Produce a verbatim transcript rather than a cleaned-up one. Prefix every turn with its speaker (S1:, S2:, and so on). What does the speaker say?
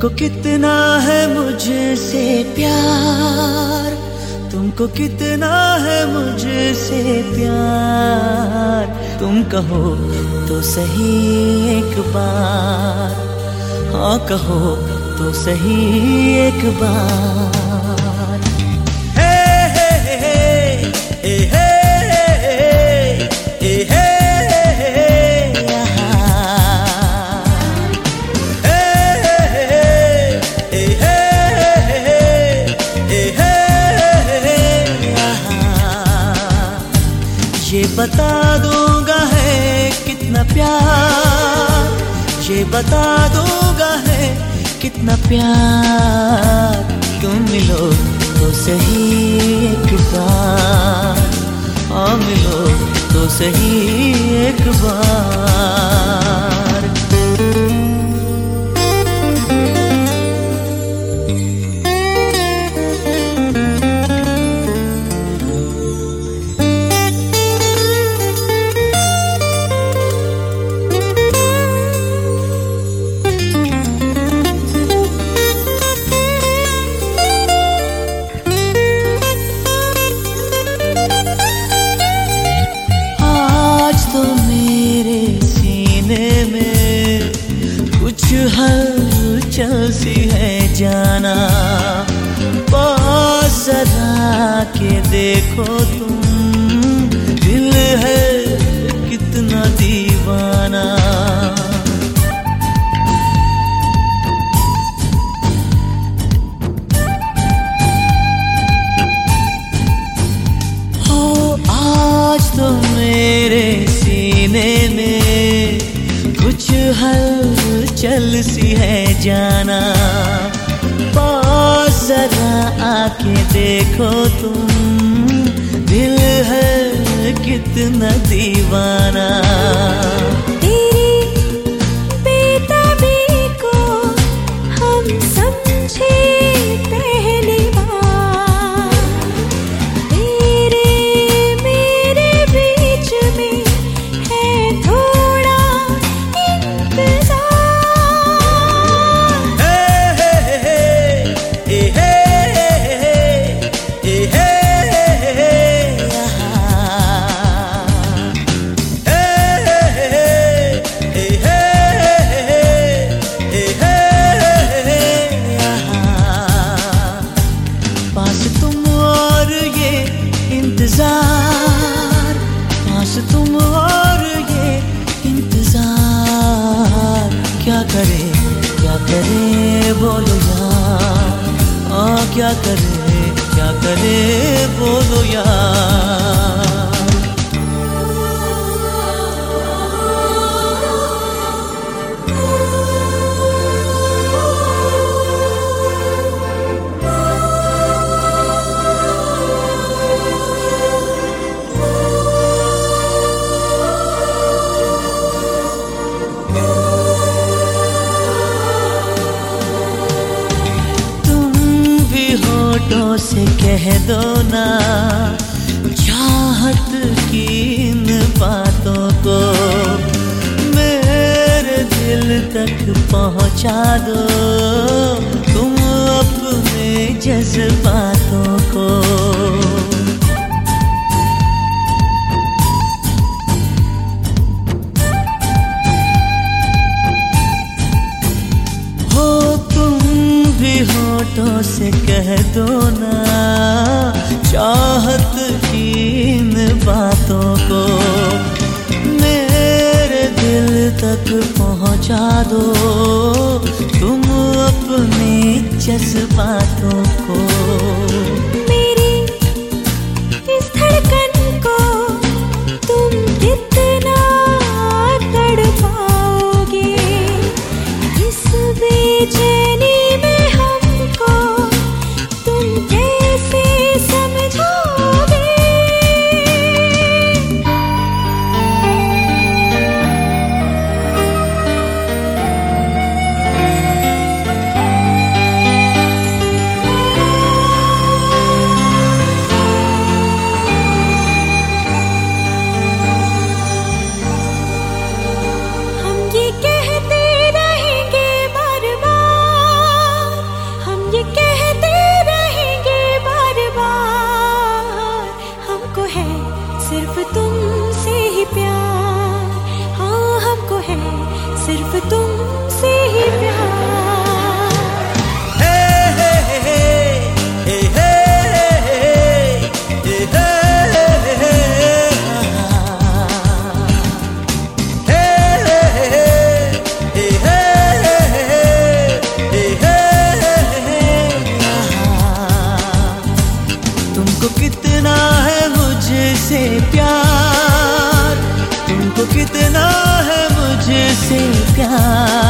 S1: कितना है मुझसे प्यार, तुमको कितना है मुझसे प्यार, तुम कहो तो सही एक बार, हाँ कहो तो सही एक बार। हे हे हे हे हे हे हे ये बता दूंगा है कितना प्यार, ये बता दूंगा है कितना प्यार, तुम मिलो तो सही एक बार, हाँ मिलो तो सही एक बार। हलचल सी है जाना, पास जरा के देखो तुम, दिल है कितना दीवाना। हो आज तो मेरे सीने में कुछ हलचल सी है जाना, पास जरा आके देखो तुम, दिल है कितना दीवाना।
S2: तेरी बेताबी को हम समझे पहली बार, तेरे मेरे बीच में है थोड़ा
S1: इंतजार, पास तुम और ये इंतजार, क्या करे क्या करे बोलो यार, आ क्या करे क्या करे बोलो यार। होठों से कह दो ना चाहत की इन बातों को, मेरे दिल तक पहुंचा दो तुम अपने जज्बातों को। होठों से कह दो ना चाहत की इन बातों को, मेरे दिल तक पहुंचा दो तुम अपने जज्बातों को।
S2: मेरी इस धड़कन को तुम कितना तड़पाओगे, इस बेचैनी
S1: मुझसे प्यार, तुमको कितना है मुझसे प्यार।